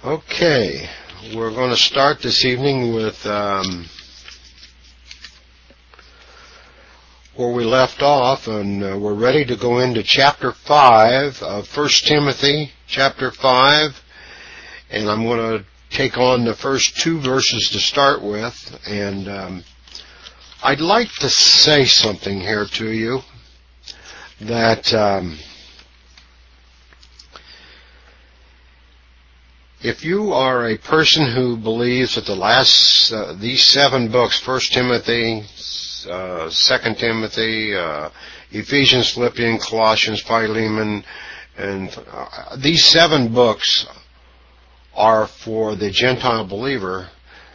Okay, we're going to start this evening with where we left off, and we're ready to go into chapter 5 of 1 Timothy, chapter 5, and I'm going to take on the first two verses to start with, and I'd like to say something here to you that if you are a person who believes that these 7 books, 1 Timothy, 2 Timothy, Ephesians, Philippians, Colossians, Philemon, and these 7 books are for the Gentile believer,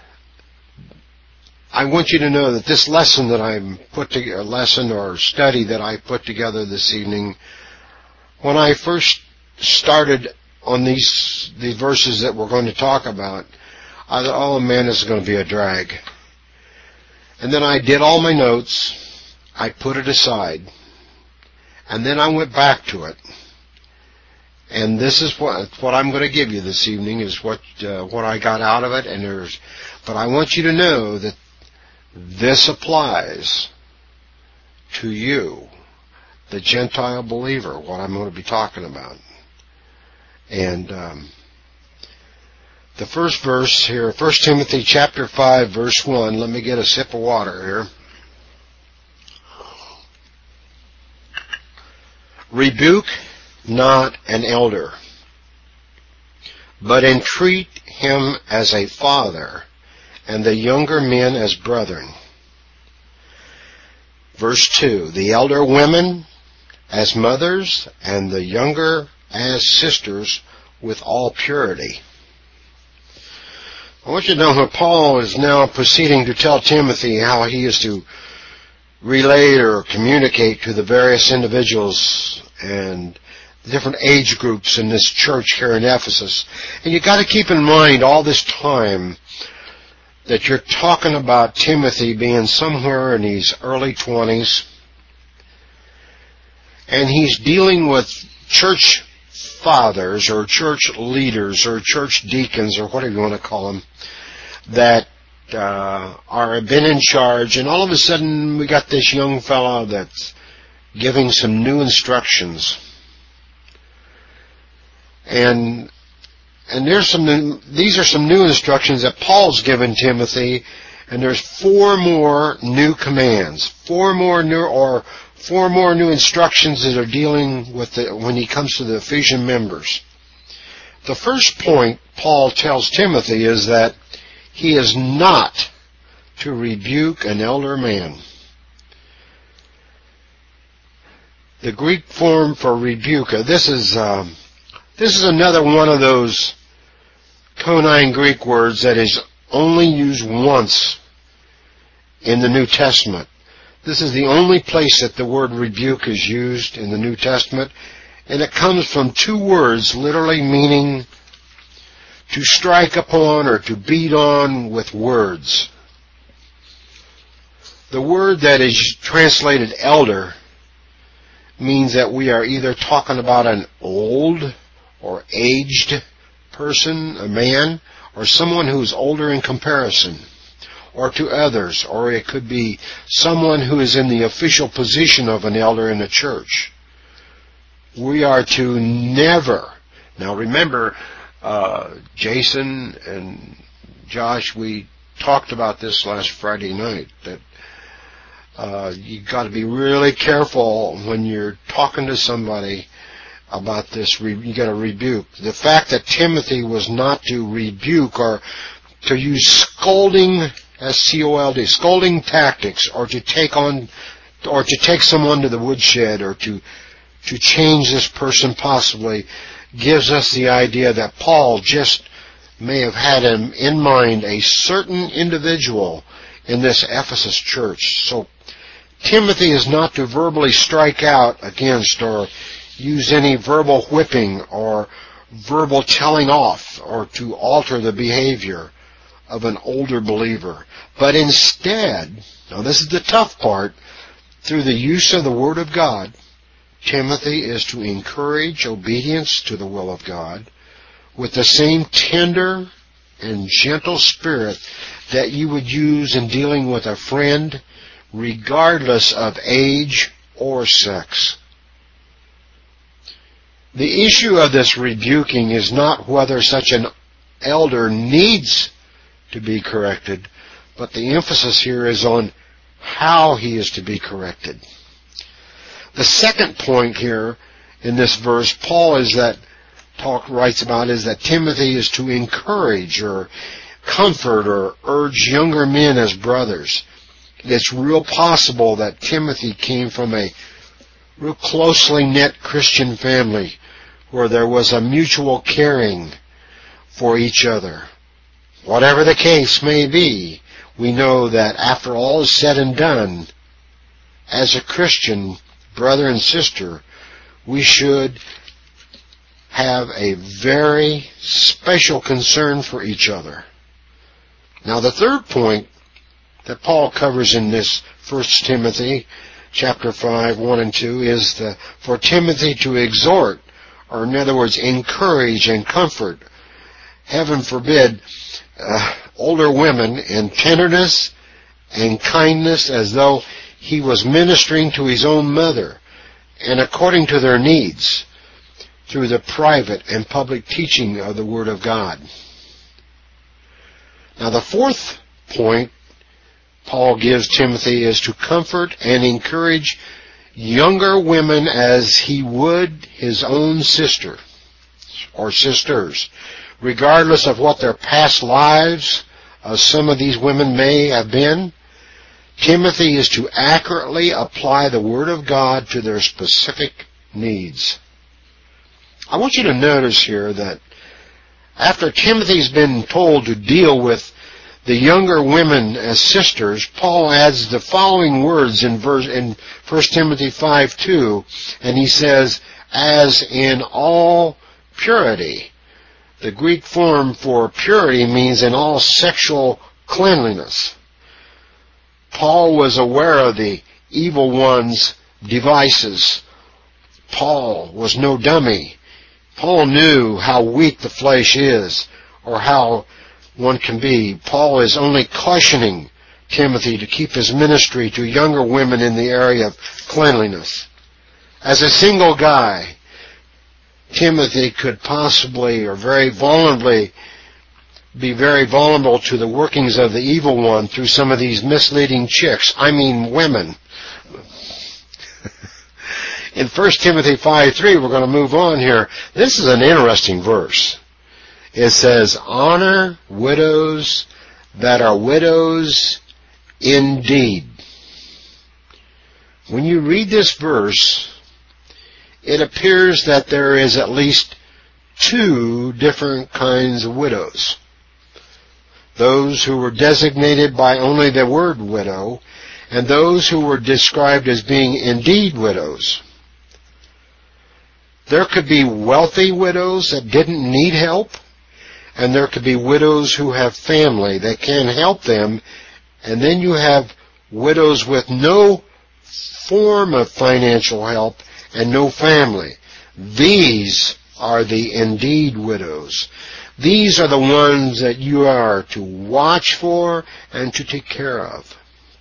I want you to know that this lesson that study that I put together this evening, when I first started on these verses that we're going to talk about, I thought, oh man, this is going to be a drag. And then I did all my notes, I put it aside, and then I went back to it. And this is what I'm going to give you this evening, is what I got out of it. But I want you to know that this applies to you, the Gentile believer, what I'm going to be talking about. And the first verse here, 1 Timothy chapter 5, verse 1. Let me get a sip of water here. Rebuke not an elder, but entreat him as a father, and the younger men as brethren. Verse 2. The elder women as mothers, and the younger as sisters, with all purity. I want you to know that Paul is now proceeding to tell Timothy how he is to relate or communicate to the various individuals and the different age groups in this church here in Ephesus. And you've got to keep in mind all this time that you're talking about Timothy being somewhere in his early 20s, and he's dealing with church fathers or church leaders or church deacons or whatever you want to call them that are been in charge, and all of a sudden we got this young fellow that's giving some new instructions, and these are some new instructions that Paul's given Timothy, and there's 4 more new commands, 4 more new instructions that are dealing with when he comes to the Ephesian members. The first point Paul tells Timothy is that he is not to rebuke an elder man. The Greek form for rebuke, this is another one of those Koine Greek words that is only used once in the New Testament. This is the only place that the word rebuke is used in the New Testament, and it comes from 2 words literally meaning to strike upon or to beat on with words. The word that is translated elder means that we are either talking about an old or aged person, a man, or someone who's older in comparison, or to others, or it could be someone who is in the official position of an elder in the church. We are to never, now remember, Jason and Josh, we talked about this last Friday night, that you've got to be really careful when you're talking to somebody about this. You got to rebuke. The fact that Timothy was not to rebuke or to use scolding, S-C-O-L-D, scolding tactics, or to take someone to the woodshed, or to change this person possibly, gives us the idea that Paul just may have had in mind a certain individual in this Ephesus church. So Timothy is not to verbally strike out against or use any verbal whipping or verbal telling off or to alter the behavior of an older believer. But instead, now this is the tough part, through the use of the Word of God, Timothy is to encourage obedience to the will of God with the same tender and gentle spirit that you would use in dealing with a friend, regardless of age or sex. The issue of this rebuking is not whether such an elder needs to be corrected, but the emphasis here is on how he is to be corrected. The second point here in this verse, Paul writes about is that Timothy is to encourage or comfort or urge younger men as brothers. It's real possible that Timothy came from a real closely knit Christian family where there was a mutual caring for each other. Whatever the case may be, we know that after all is said and done, as a Christian brother and sister, we should have a very special concern for each other. Now, the third point that Paul covers in this 1 Timothy chapter 5, 1 and 2 is for Timothy to exhort, or in other words, encourage and comfort, heaven forbid, older women in tenderness and kindness as though he was ministering to his own mother, and according to their needs, through the private and public teaching of the Word of God. Now, the fourth point Paul gives Timothy is to comfort and encourage younger women as he would his own sister or sisters, regardless of what their past lives of some of these women may have been. Timothy is to accurately apply the Word of God to their specific needs. I want you to notice here that after Timothy's been told to deal with the younger women as sisters, Paul adds the following words in 1 Timothy 5:2, and he says, as in all purity. The Greek form for purity means in all sexual cleanliness. Paul was aware of the evil one's devices. Paul was no dummy. Paul knew how weak the flesh is, or how one can be. Paul is only cautioning Timothy to keep his ministry to younger women in the area of cleanliness. As a single guy, Timothy could possibly or very vulnerably be very vulnerable to the workings of the evil one through some of these misleading chicks. I mean women. In 1 Timothy 5:3, we're going to move on here. This is an interesting verse. It says, honor widows that are widows indeed. When you read this verse, it appears that there is at least two different kinds of widows. Those who were designated by only the word widow, and those who were described as being indeed widows. There could be wealthy widows that didn't need help, and there could be widows who have family that can help them, and then you have widows with no form of financial help and no family. These are the indeed widows. These are the ones that you are to watch for and to take care of.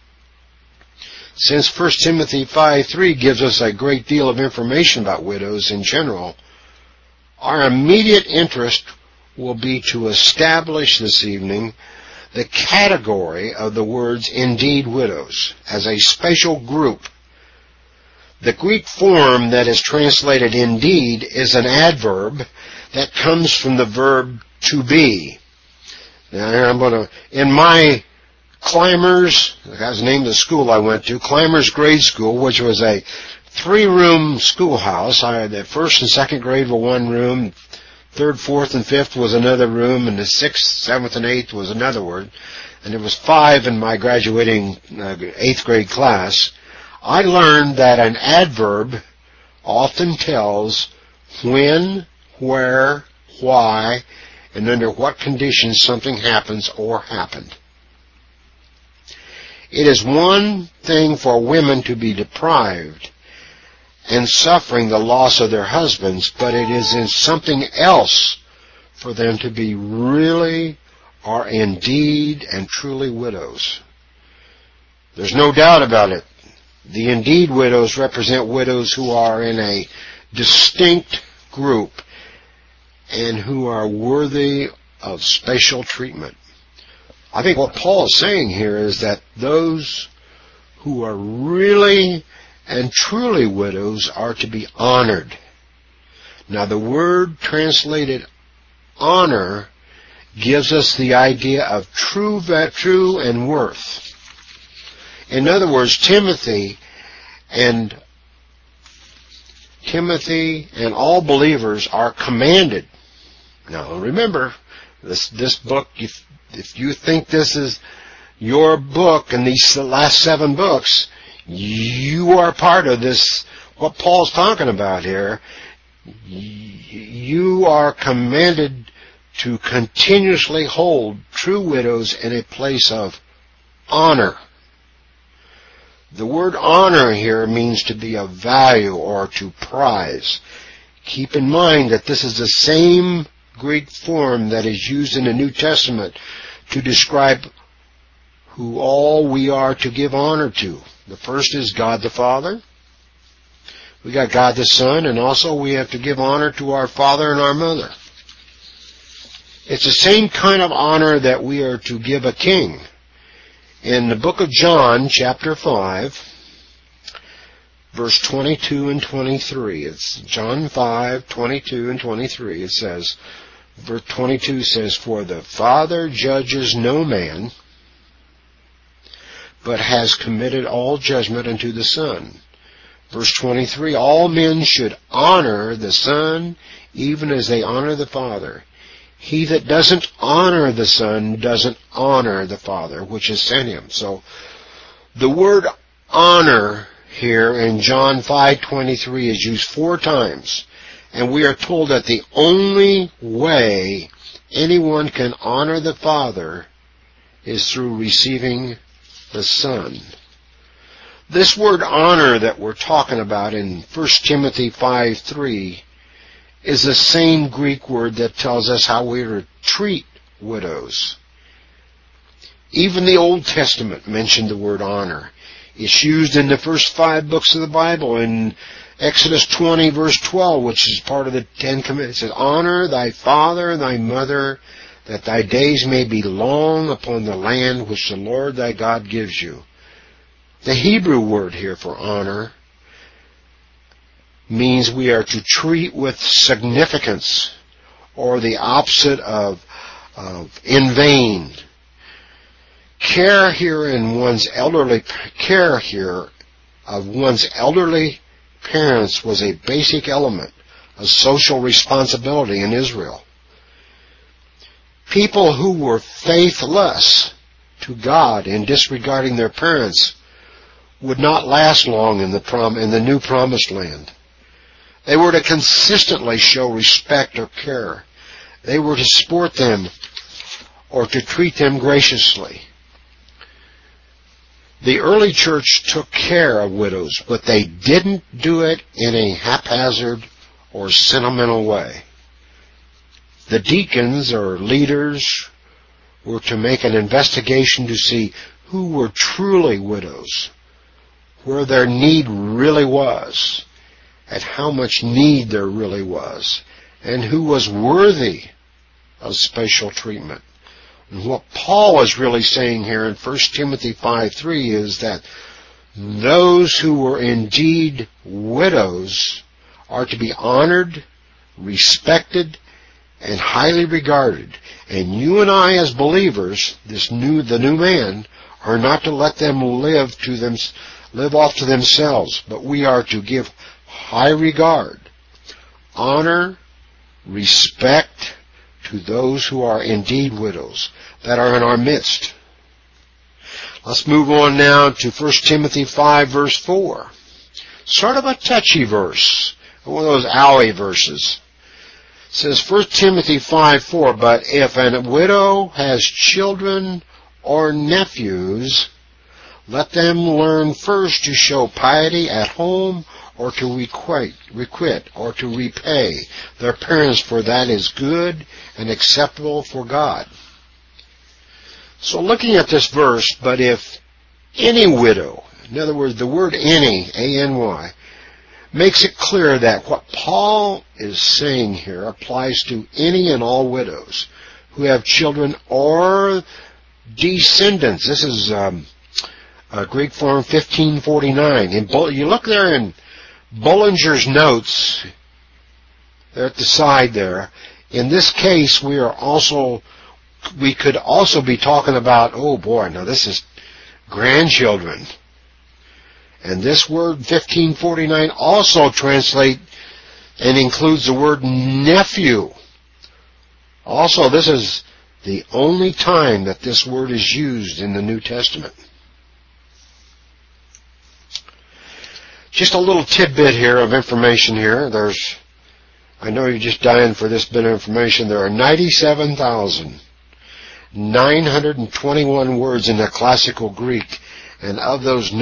Since 1 Timothy 5:3 gives us a great deal of information about widows in general, our immediate interest will be to establish this evening the category of the words indeed widows as a special group. The Greek form that is translated indeed is an adverb that comes from the verb to be. Now, in my Climbers, that's the name of the school I went to, Climbers Grade School, which was a 3-room schoolhouse. The first and second grade were one room, third, fourth, and fifth was another room, and the 6th, 7th, and 8th was another one. And there was 5 in my graduating 8th grade class. I learned that an adverb often tells when, where, why, and under what conditions something happens or happened. It is one thing for women to be deprived and suffering the loss of their husbands, but it is something else for them to be really, are indeed, and truly widows. There's no doubt about it. The indeed widows represent widows who are in a distinct group and who are worthy of special treatment. I think what Paul is saying here is that those who are really and truly widows are to be honored. Now, the word translated honor gives us the idea of true and worth. In other words, Timothy and all believers are commanded. Now, remember, this book, if you think this is your book and these last 7 books, you are part of this, what Paul's talking about here. You are commanded to continuously hold true widows in a place of honor. The word honor here means to be of value or to prize. Keep in mind that this is the same Greek form that is used in the New Testament to describe who all we are to give honor to. The first is God the Father. We got God the Son, and also we have to give honor to our father and our mother. It's the same kind of honor that we are to give a king. In the book of John, chapter 5, verse 22 and 23, it's John 5, 22 and 23, it says, verse 22 says, "For the Father judges no man, but has committed all judgment unto the Son." Verse 23, "All men should honor the Son, even as they honor the Father. He that doesn't honor the Son doesn't honor the Father, which has sent him." So, the word honor here in John 5:23 is used 4 times. And we are told that the only way anyone can honor the Father is through receiving the Son. This word honor that we're talking about in 1 Timothy 5:3 is the same Greek word that tells us how we are to treat widows. Even the Old Testament mentioned the word honor. It's used in the first 5 books of the Bible. In Exodus 20, verse 12, which is part of the 10 Commandments, it says, "Honor thy father and thy mother, that thy days may be long upon the land which the Lord thy God gives you." The Hebrew word here for honor means we are to treat with significance, or the opposite of in vain. Care here of one's elderly parents was a basic element of social responsibility in Israel. People who were faithless to God in disregarding their parents would not last long in the new promised land. They were to consistently show respect or care. They were to support them or to treat them graciously. The early church took care of widows, but they didn't do it in a haphazard or sentimental way. The deacons or leaders were to make an investigation to see who were truly widows, where their need really was, and how much need there really was, and who was worthy of special treatment. And what Paul is really saying here in 1 Timothy 5:3 is that those who were indeed widows are to be honored, respected, and highly regarded. And you and I as believers, the new man, are not to let them live off to themselves, but we are to give high regard, honor, respect to those who are indeed widows that are in our midst. Let's move on now to 1 Timothy 5 verse 4. Sort of a touchy verse, one of those owie verses. It says 1 Timothy 5:4, "But if a widow has children or nephews, let them learn first to show piety at home or to requite, or to repay their parents, for that is good and acceptable for God. So looking at this verse, but if any widow, in other words, the word any, A-N-Y, makes it clear that what Paul is saying here applies to any and all widows who have children or descendants. This is Greek form 1549. You look there in Bullinger's notes, there at the side there. In this case, we could also be talking about, oh boy, now this is grandchildren. And this word 1549 also translates and includes the word nephew. Also, this is the only time that this word is used in the New Testament. Just a little tidbit here of information here. I know you're just dying for this bit of information. There are 97,921 words in the classical Greek, and of those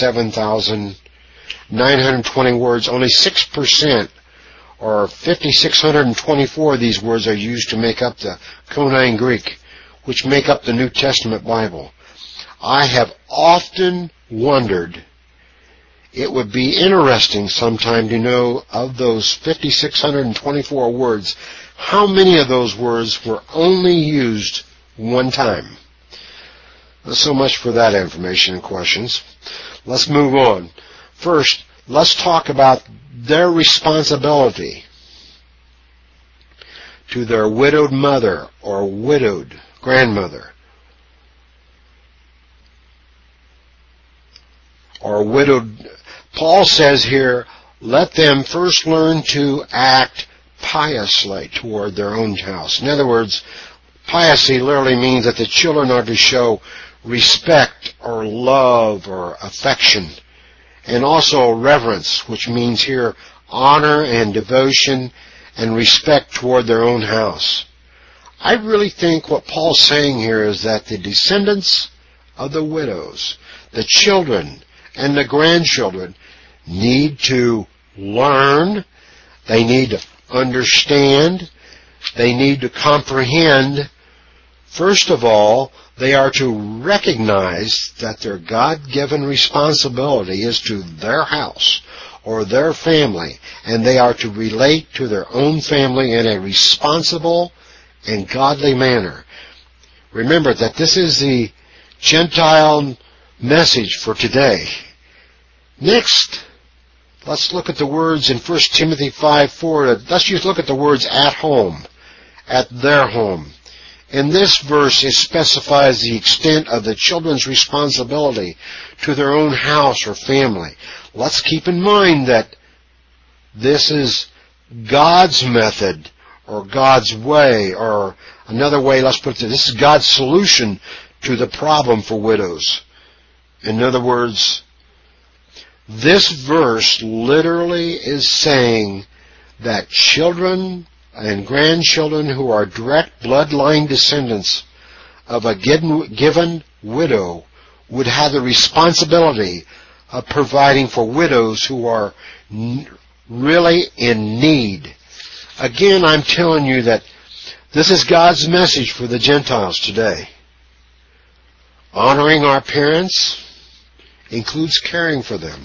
97,920 words, only 6%, or 5,624 of these words, are used to make up the Koine Greek, which make up the New Testament Bible. I have often wondered, it would be interesting sometime to know, of those 5,624 words, how many of those words were only used one time. So much for that information and questions. Let's move on. First, let's talk about their responsibility to their widowed mother or widowed grandmother or widowed. Paul says here, let them first learn to act piously toward their own house. In other words, piously literally means that the children are to show respect or love or affection, and also reverence, which means here honor and devotion and respect toward their own house. I really think what Paul's saying here is that the descendants of the widows, the children and the grandchildren, need to learn, they need to understand, they need to comprehend. First of all, they are to recognize that their God-given responsibility is to their house or their family, and they are to relate to their own family in a responsible and godly manner. Remember that this is the Gentile message for today. Next, let's look at the words in 1 Timothy 5:4. Let's just look at the words at home, at their home. In this verse, it specifies the extent of the children's responsibility to their own house or family. Let's keep in mind that this is God's method or God's way, or another way, let's put it this is God's solution to the problem for widows. In other words, this verse literally is saying that children and grandchildren who are direct bloodline descendants of a given widow would have the responsibility of providing for widows who are really in need. Again, I'm telling you that this is God's message for the Gentiles today. Honoring our parents includes caring for them,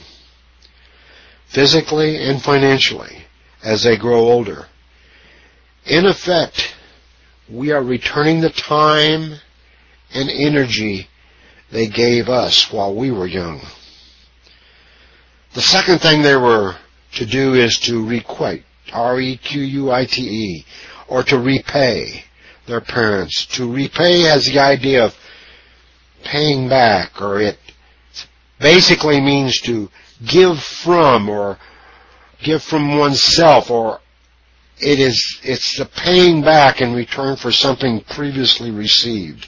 physically and financially, as they grow older. In effect, we are returning the time and energy they gave us while we were young. The second thing they were to do is to requite, R-E-Q-U-I-T-E, or to repay their parents. To repay has the idea of paying back, or it basically means to give from, or give from oneself, or it's the paying back in return for something previously received.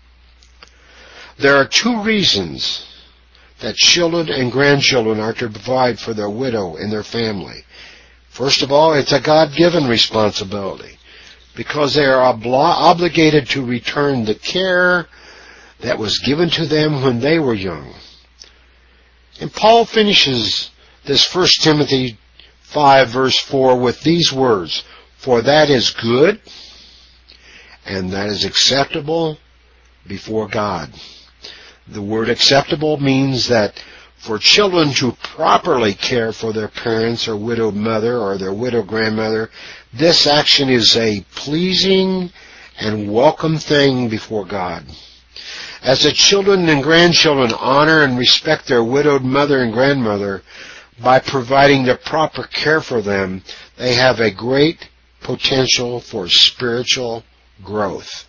There are two reasons that children and grandchildren are to provide for their widow and their family. First of all, it's a God-given responsibility, because they are obligated to return the care that was given to them when they were young. And Paul finishes this 1 Timothy 5 verse 4 with these words, "For that is good, and that is acceptable before God." The word acceptable means that for children to properly care for their parents or widowed mother or their widowed grandmother, this action is a pleasing and welcome thing before God. As the children and grandchildren honor and respect their widowed mother and grandmother by providing the proper care for them, they have a great potential for spiritual growth.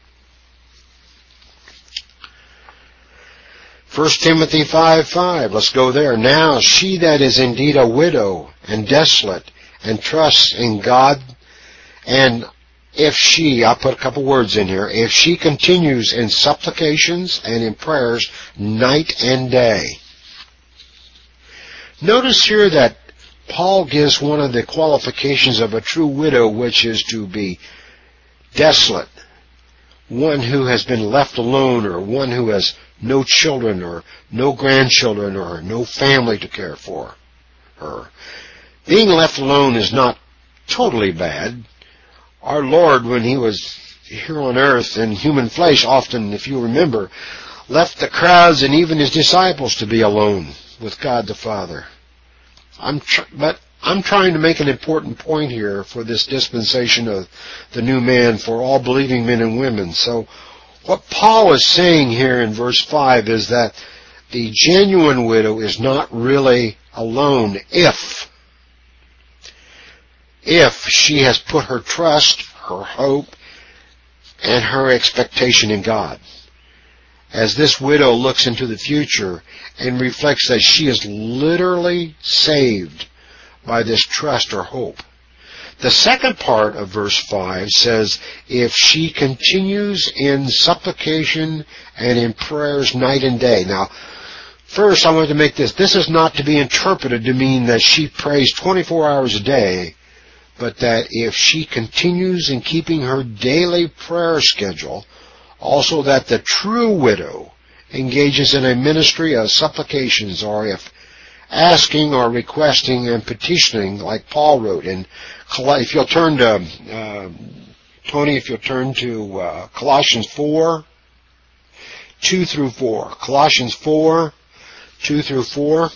1 Timothy 5:5, let's go there. "Now she that is indeed a widow and desolate and trusts in God, and if she," I'll put a couple words in here, "if she continues in supplications and in prayers night and day." Notice here that Paul gives one of the qualifications of a true widow, which is to be desolate, one who has been left alone, or one who has no children or no grandchildren or no family to care for her. Being left alone is not totally bad. Our Lord, when He was here on earth in human flesh, often, if you remember, left the crowds and even His disciples to be alone with God the Father. But I'm trying to make an important point here for this dispensation of the new man for all believing men and women. So what Paul is saying here in verse 5 is that the genuine widow is not really alone if she has put her trust, her hope, and her expectation in God. As this widow looks into the future and reflects that she is literally saved by this trust or hope. The second part of verse 5 says, "if she continues in supplication and in prayers night and day." Now, first I want to make this is not to be interpreted to mean that she prays 24 hours a day, but that if she continues in keeping her daily prayer schedule, also that the true widow engages in a ministry of supplications, or if asking or requesting and petitioning, like Paul wrote in, if you'll turn to, Tony, if you'll turn to Colossians 4, 2 through 4. Colossians 4, 2 through 4.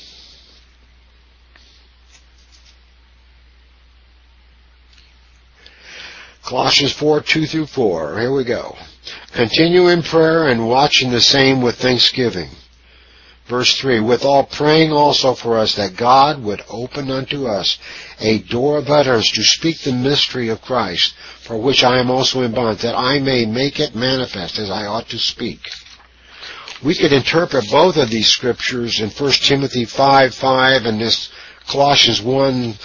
Colossians 4, 2 through 4. Here we go. "Continue in prayer and watching the same with thanksgiving." Verse 3, "with all praying also for us, that God would open unto us a door of utterance to speak the mystery of Christ, for which I am also in bonds, that I may make it manifest as I ought to speak." We could interpret both of these scriptures in 1 Timothy 5:5 and this Colossians 1,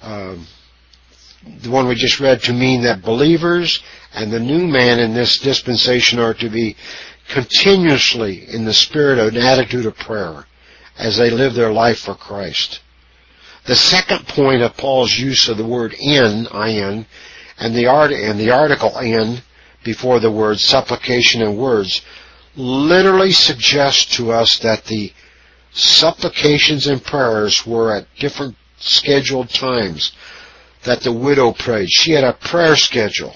the one we just read, to mean that believers and the new man in this dispensation are to be continuously in the spirit of an attitude of prayer as they live their life for Christ. The second point of Paul's use of the word in, and the article in before the words supplication and words literally suggests to us that the supplications and prayers were at different scheduled times that the widow prayed. She had a prayer schedule.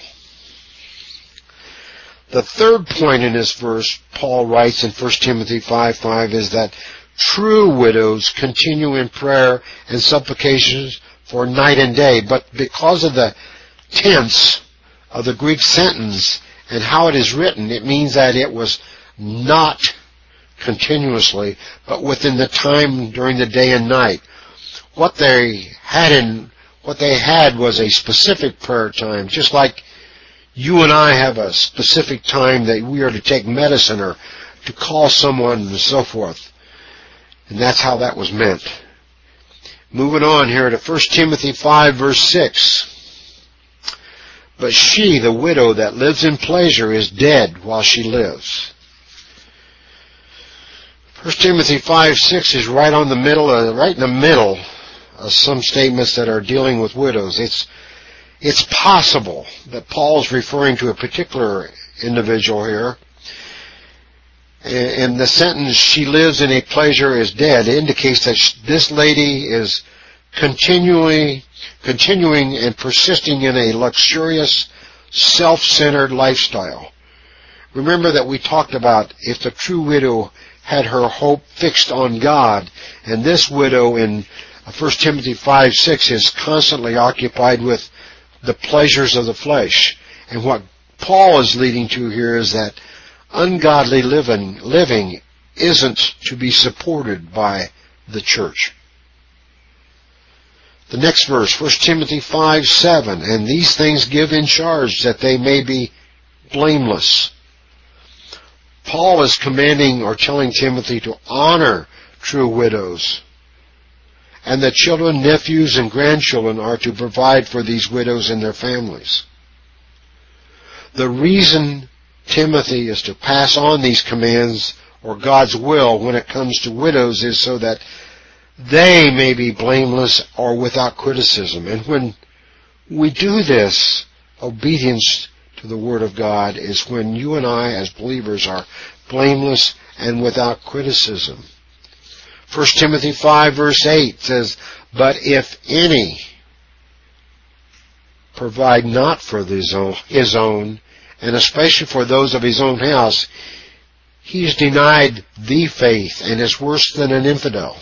The third point in this verse, Paul writes in 1 Timothy 5:5, is that true widows continue in prayer and supplications for night and day. But because of the tense of the Greek sentence and how it is written, it means that it was not continuously, but within the time during the day and night. What they had was a specific prayer time, just like you and I have a specific time that we are to take medicine or to call someone and so forth. And that's how that was meant. Moving on here to 1 Timothy 5 verse 6. "But she, the widow that lives in pleasure, is dead while she lives." 1 Timothy 5:6 is right in the middle of some statements that are dealing with widows. It's possible that Paul's referring to a particular individual here. And the sentence, she lives in a pleasure is dead, indicates that this lady is continuing and persisting in a luxurious, self-centered lifestyle. Remember that we talked about if the true widow had her hope fixed on God, and this widow in 1 Timothy 5:6 is constantly occupied with the pleasures of the flesh. And what Paul is leading to here is that ungodly living isn't to be supported by the church. The next verse, 1 Timothy 5:7, and these things give in charge that they may be blameless. Paul is commanding or telling Timothy to honor true widows, and the children, nephews, and grandchildren are to provide for these widows and their families. The reason Timothy is to pass on these commands or God's will when it comes to widows is so that they may be blameless or without criticism. And when we do this, obedience to the Word of God is when you and I as believers are blameless and without criticism. 1 Timothy 5 verse 8 says, but if any provide not for his own, and especially for those of his own house, he is denied the faith and is worse than an infidel.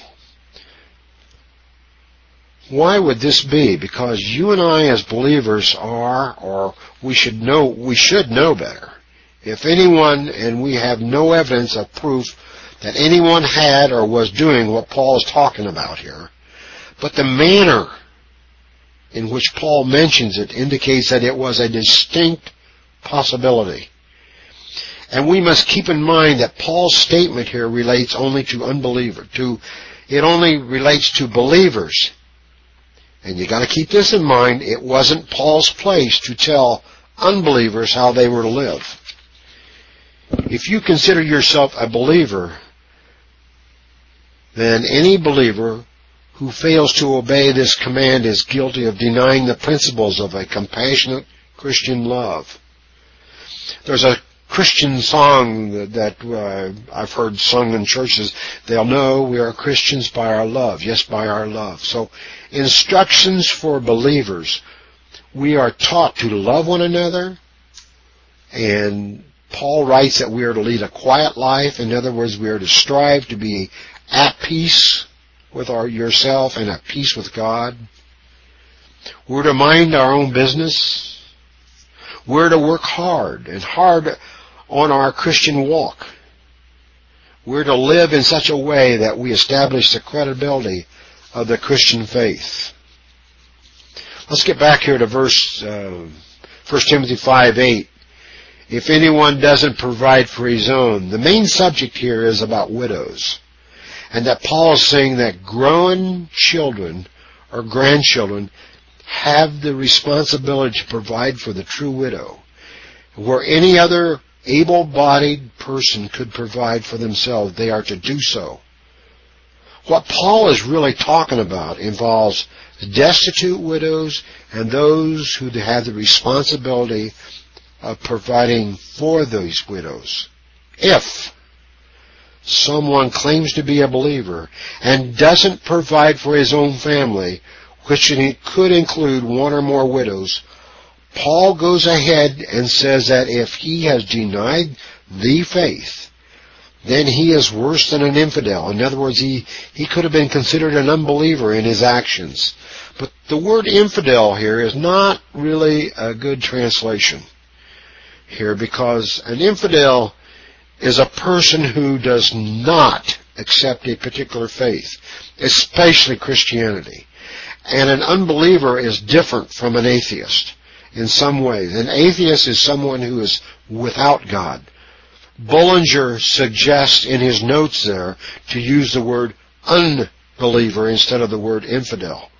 Why would this be? Because you and I as believers are, or we should know better. If anyone, and we have no evidence of proof that anyone had or was doing what Paul is talking about here, but the manner in which Paul mentions it indicates that it was a distinct possibility. And we must keep in mind that Paul's statement here relates only to unbelievers. It only relates to believers. And you got to keep this in mind. It wasn't Paul's place to tell unbelievers how they were to live. If you consider yourself a believer, then any believer who fails to obey this command is guilty of denying the principles of a compassionate Christian love. There's a Christian song that I've heard sung in churches. They'll know we are Christians by our love. Yes, by our love. So, instructions for believers. We are taught to love one another, and Paul writes that we are to lead a quiet life. In other words, we are to strive to be at peace with yourself and at peace with God. We're to mind our own business. We're to work hard on our Christian walk. We're to live in such a way that we establish the credibility of the Christian faith. Let's get back here to verse 1 Timothy 5:8. If anyone doesn't provide for his own, the main subject here is about widows. And that Paul is saying that grown children or grandchildren have the responsibility to provide for the true widow, where any other able-bodied person could provide for themselves. They are to do so. What Paul is really talking about involves destitute widows and those who have the responsibility of providing for these widows. If someone claims to be a believer and doesn't provide for his own family, which could include one or more widows, Paul goes ahead and says that if he has denied the faith, then he is worse than an infidel. In other words, he could have been considered an unbeliever in his actions. But the word infidel here is not really a good translation here, because an infidel is a person who does not accept a particular faith, especially Christianity. And an unbeliever is different from an atheist in some ways. An atheist is someone who is without God. Bullinger suggests in his notes there to use the word unbeliever instead of the word infidel.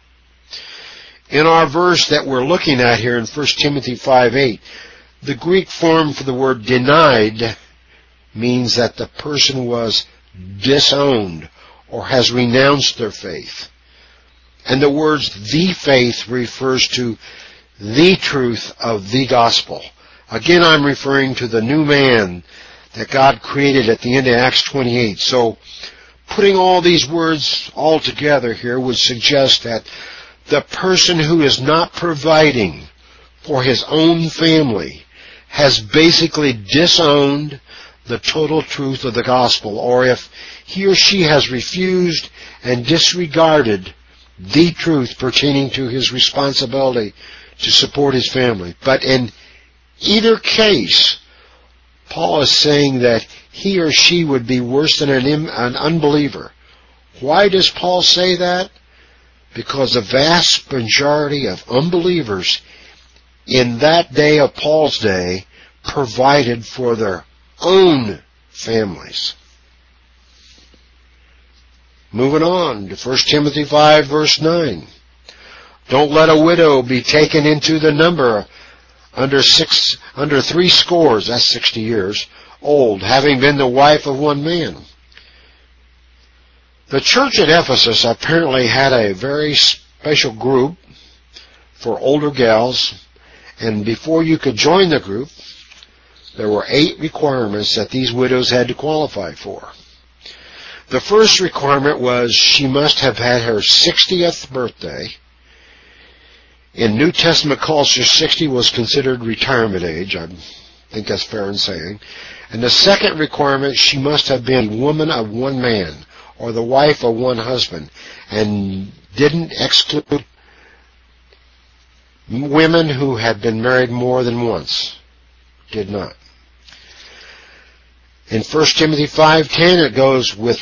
In our verse that we're looking at here in 1 Timothy 5:8, the Greek form for the word denied means that the person was disowned or has renounced their faith. And the words the faith refers to the truth of the gospel. Again, I'm referring to the new man that God created at the end of Acts 28. So, putting all these words all together here would suggest that the person who is not providing for his own family has basically disowned the total truth of the gospel, or if he or she has refused and disregarded the truth pertaining to his responsibility to support his family. But in either case, Paul is saying that he or she would be worse than an unbeliever. Why does Paul say that? Because the vast majority of unbelievers in that day of Paul's day provided for their own families. Moving on to 1 Timothy 5, verse 9. Don't let a widow be taken into the number under 3 scores, that's 60 years, old, having been the wife of one man. The church at Ephesus apparently had a very special group for older gals, and before you could join the group, there were 8 requirements that these widows had to qualify for. The first requirement was she must have had her 60th birthday. In New Testament culture, 60 was considered retirement age. I think that's fair in saying. And the second requirement, she must have been a woman of one man, or the wife of one husband, and didn't exclude women who had been married more than once. Did not. In 1 Timothy 5:10 it goes with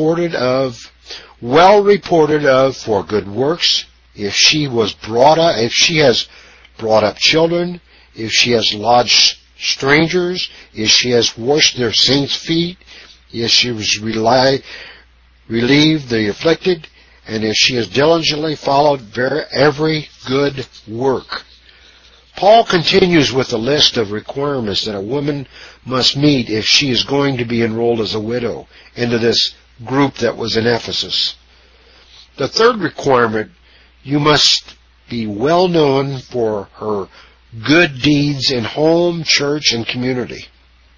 well reported of for good works, if she has brought up children, if she has lodged strangers, if she has washed their saints' feet, if she has relieved the afflicted, and if she has diligently followed every good work. Paul continues with a list of requirements that a woman must meet if she is going to be enrolled as a widow into this group that was in Ephesus. The third requirement, you must be well known for her good deeds in home, church, and community.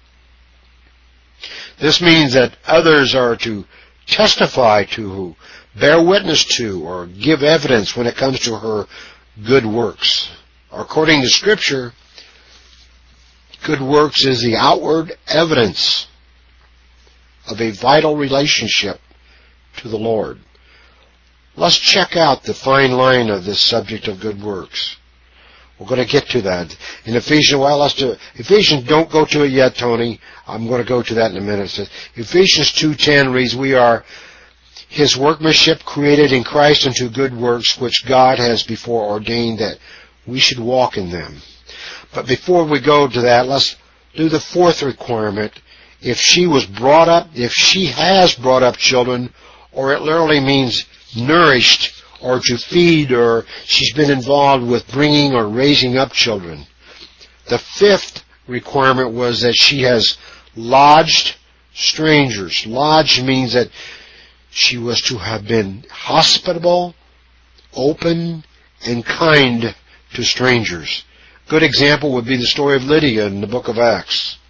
This means that others are to testify to, bear witness to, or give evidence when it comes to her good works. According to Scripture, good works is the outward evidence of a vital relationship to the Lord. Let's check out the fine line of this subject of good works. We're going to get to that. In Ephesians, don't go to it yet, Tony. I'm going to go to that in a minute. It says, Ephesians 2:10 reads, we are His workmanship created in Christ unto good works, which God has before ordained that we should walk in them. But before we go to that, let's do the fourth requirement. If she has brought up children, or it literally means nourished, or to feed, or she's been involved with bringing or raising up children. The fifth requirement was that she has lodged strangers. Lodged means that she was to have been hospitable, open, and kind to strangers. A good example would be the story of Lydia in the book of Acts.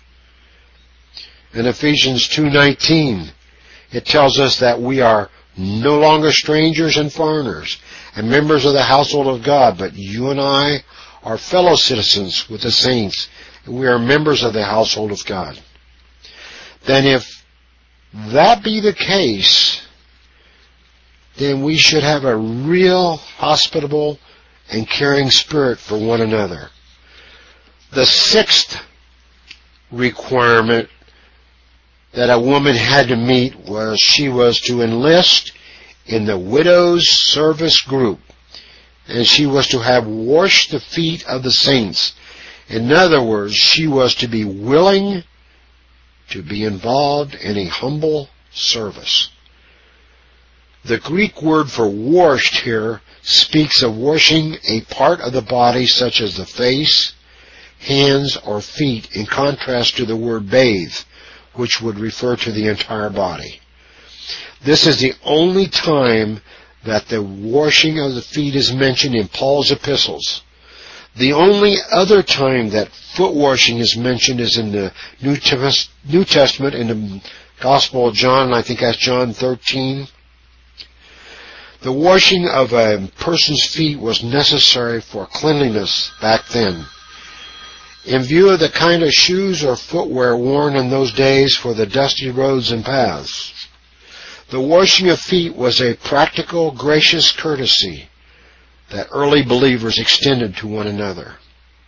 In Ephesians 2:19, it tells us that we are no longer strangers and foreigners and members of the household of God, but you and I are fellow citizens with the saints, and we are members of the household of God. Then if that be the case, then we should have a real hospitable and caring spirit for one another. The sixth requirement that a woman had to meet was she was to enlist in the widow's service group, and she was to have washed the feet of the saints. In other words, she was to be willing to be involved in a humble service. The Greek word for washed here speaks of washing a part of the body such as the face, hands, or feet, in contrast to the word bathe, which would refer to the entire body. This is the only time that the washing of the feet is mentioned in Paul's epistles. The only other time that foot washing is mentioned is in the New Testament, in the Gospel of John, and I think that's John 13. The washing of a person's feet was necessary for cleanliness back then. In view of the kind of shoes or footwear worn in those days for the dusty roads and paths, the washing of feet was a practical, gracious courtesy that early believers extended to one another.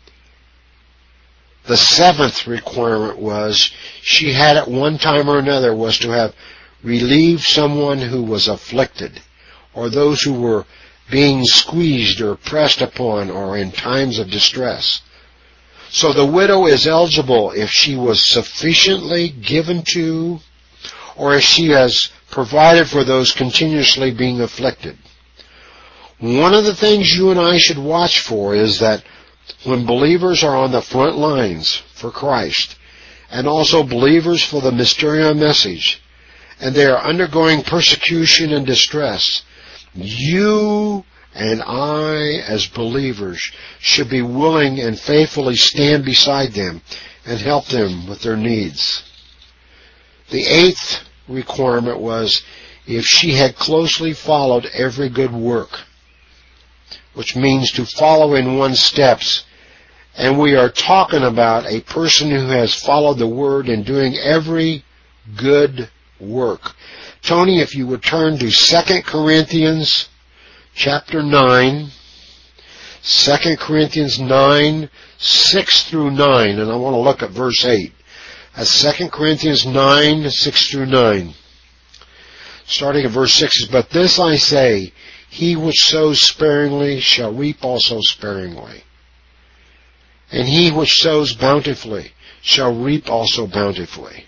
The seventh requirement was she had at one time or another was to have relieved someone who was afflicted, or those who were being squeezed or pressed upon or in times of distress. So the widow is eligible if she was sufficiently given to, or if she has provided for those continuously being afflicted. One of the things you and I should watch for is that when believers are on the front lines for Christ, and also believers for the Mysterion message, and they are undergoing persecution and distress, you and I, as believers, should be willing and faithfully stand beside them and help them with their needs. The eighth requirement was if she had closely followed every good work, which means to follow in one's steps. And we are talking about a person who has followed the Word in doing every good work. Tony, if you would turn to 2 Corinthians chapter 9, 2 Corinthians 9, 6 through 9, and I want to look at verse 8. That's 2 Corinthians 9, 6 through 9. Starting at verse 6, but this I say, he which sows sparingly shall reap also sparingly. And he which sows bountifully shall reap also bountifully.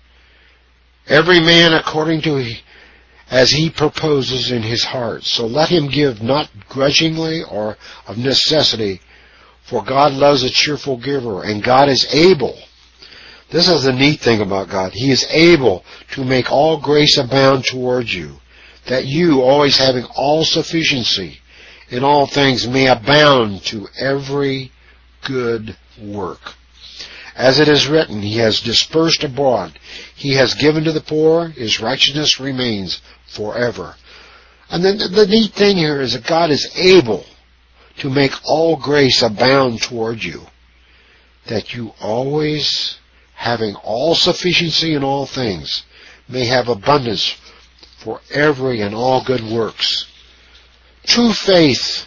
Every man according to as he proposes in his heart. So let him give not grudgingly or of necessity, for God loves a cheerful giver, and God is able. This is the neat thing about God. He is able to make all grace abound towards you, that you, always having all sufficiency in all things, may abound to every good work. As it is written, he has dispersed abroad, he has given to the poor, his righteousness remains forever. And then the neat thing here is that God is able to make all grace abound toward you, that you always, having all sufficiency in all things, may have abundance for every and all good works. True faith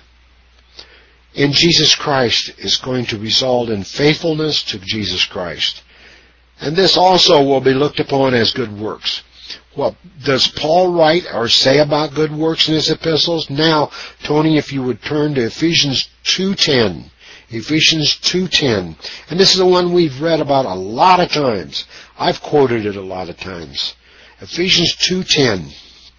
in Jesus Christ is going to result in faithfulness to Jesus Christ. And this also will be looked upon as good works. What does Paul write or say about good works in his epistles? Now, Tony, if you would turn to Ephesians 2:10. Ephesians 2:10. And this is the one we've read about a lot of times. I've quoted it a lot of times. Ephesians 2:10.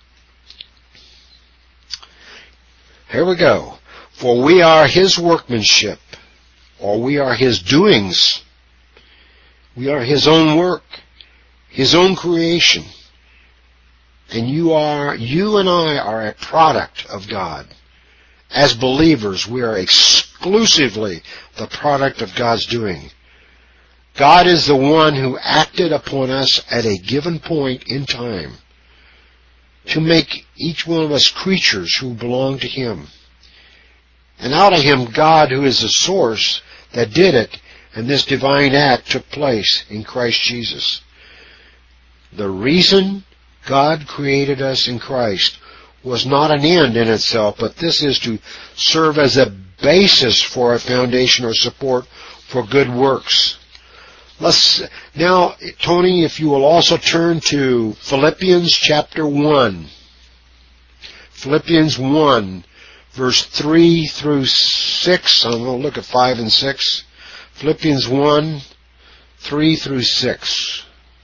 Here we go. For we are his workmanship, or we are his doings. We are his own work, his own creation. And you and I are a product of God. As believers, we are exclusively the product of God's doing. God is the one who acted upon us at a given point in time to make each one of us creatures who belong to him. And out of him, God, who is the source that did it, and this divine act took place in Christ Jesus. The reason God created us in Christ was not an end in itself, but this is to serve as a basis for a foundation or support for good works. Now, Tony, if you will also turn to Philippians chapter 1. Philippians 1, verse 3 through 6. I'm going to look at 5 and 6. Philippians 1, 3 through 6.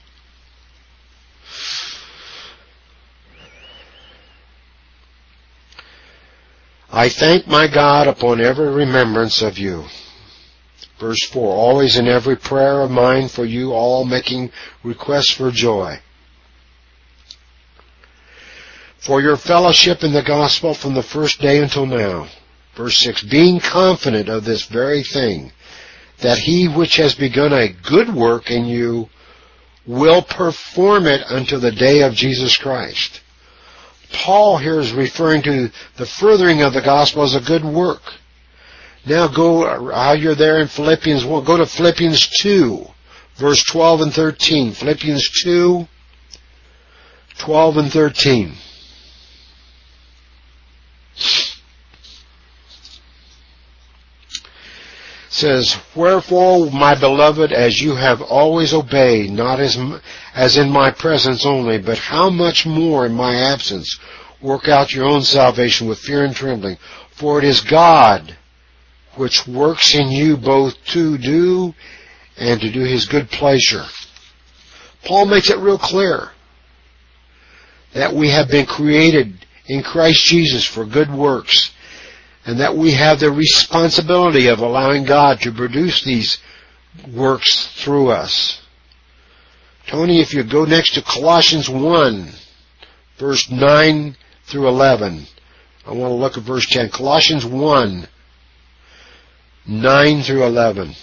I thank my God upon every remembrance of you. Verse 4, always in every prayer of mine for you all, making requests for joy, for your fellowship in the gospel from the first day until now, Verse 6, being confident of this very thing, that he which has begun a good work in you will perform it until the day of Jesus Christ. Paul here is referring to the furthering of the gospel as a good work. Now go, how you're there in Philippians 1, go to Philippians 2, verse 12 and 13. Philippians 2, 12 and 13. Says, wherefore, my beloved, as you have always obeyed, not as in my presence only, but how much more in my absence, work out your own salvation with fear and trembling. For it is God which works in you both to do and to do his good pleasure. Paul makes it real clear that we have been created in Christ Jesus for good works, and that we have the responsibility of allowing God to produce these works through us. Tony, if you go next to Colossians 1, verse 9 through 11. I want to look at verse 10. Colossians 1, 9 through 11.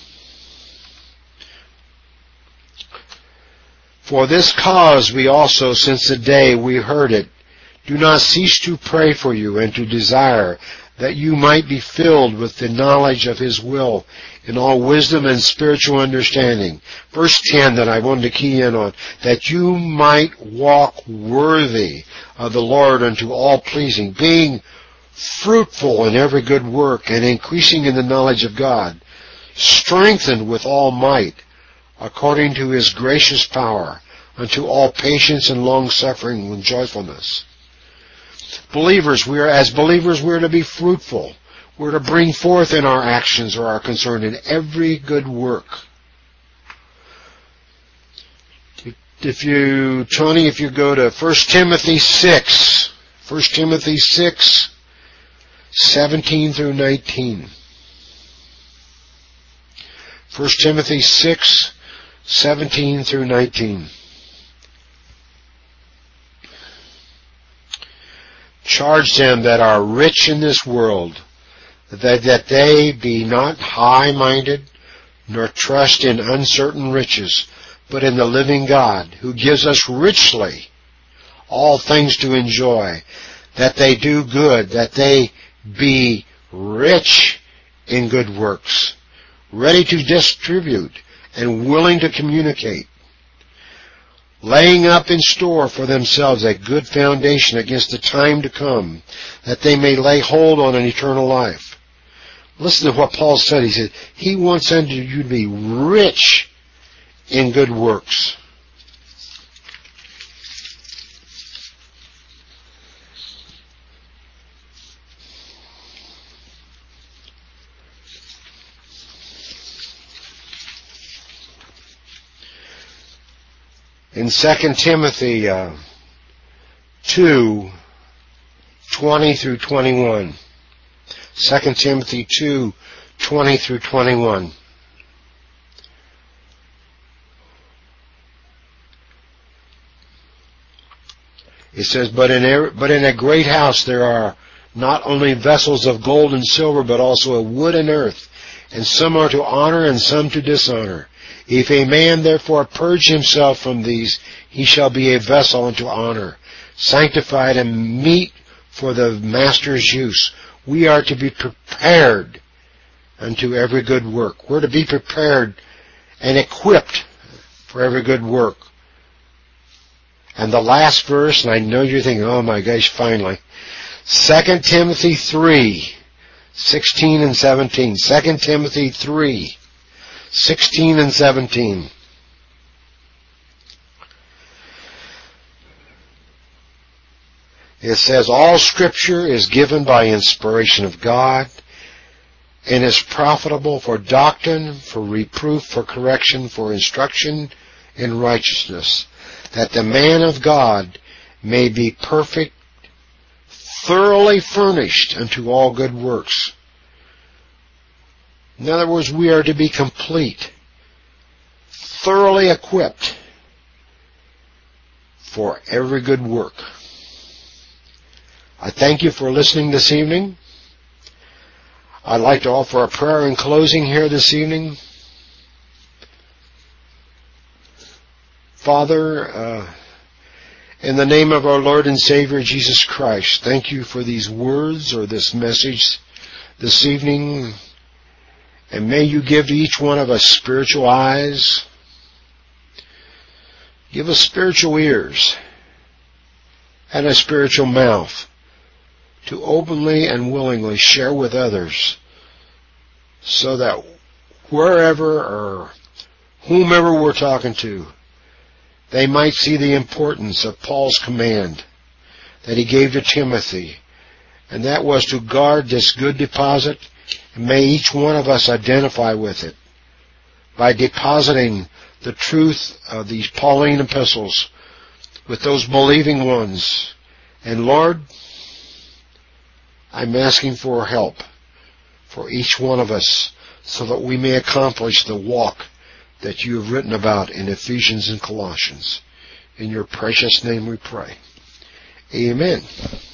For this cause we also, since the day we heard it, do not cease to pray for you and to desire that you might be filled with the knowledge of his will in all wisdom and spiritual understanding. Verse 10 that I wanted to key in on, that you might walk worthy of the Lord unto all pleasing, being fruitful in every good work and increasing in the knowledge of God, strengthened with all might, according to his gracious power, unto all patience and long-suffering with joyfulness. Believers, we are to be fruitful. We're to bring forth in our actions or our concern in every good work. Tony, if you go to 1 Timothy 6, 1 Timothy 6, 17 through 19. 1 Timothy 6, 17 through 19. Charge them that are rich in this world, that they be not high-minded, nor trust in uncertain riches, but in the living God, who gives us richly all things to enjoy, that they do good, that they be rich in good works, ready to distribute, and willing to communicate, laying up in store for themselves a good foundation against the time to come, that they may lay hold on an eternal life. Listen to what Paul said. He said, he wants unto you to be rich in good works. In 2 Timothy 2, 20 through 21. 2 Timothy 2, 20 through 21. It says, but in a great house there are not only vessels of gold and silver, but also of wood and earth, and some are to honor and some to dishonor. If a man therefore purge himself from these, he shall be a vessel unto honor, sanctified and meet for the master's use. We are to be prepared unto every good work. We're to be prepared and equipped for every good work. And the last verse, and I know you're thinking, oh my gosh, finally. 2 Timothy 3, 16 and 17. 2 Timothy 3, 16 and 17. It says, all Scripture is given by inspiration of God and is profitable for doctrine, for reproof, for correction, for instruction in righteousness, that the man of God may be perfect, thoroughly furnished unto all good works. In other words, we are to be complete, thoroughly equipped for every good work. I thank you for listening this evening. I'd like to offer a prayer in closing here this evening. Father, in the name of our Lord and Savior Jesus Christ, thank you for these words or this message this evening. And may you give to each one of us spiritual eyes. Give us spiritual ears and a spiritual mouth to openly and willingly share with others, so that wherever or whomever we're talking to, they might see the importance of Paul's command that he gave to Timothy, and that was to guard this good deposit, and may each one of us identify with it by depositing the truth of these Pauline epistles with those believing ones. And Lord, I'm asking for help for each one of us so that we may accomplish the walk that you have written about in Ephesians and Colossians. In your precious name we pray. Amen.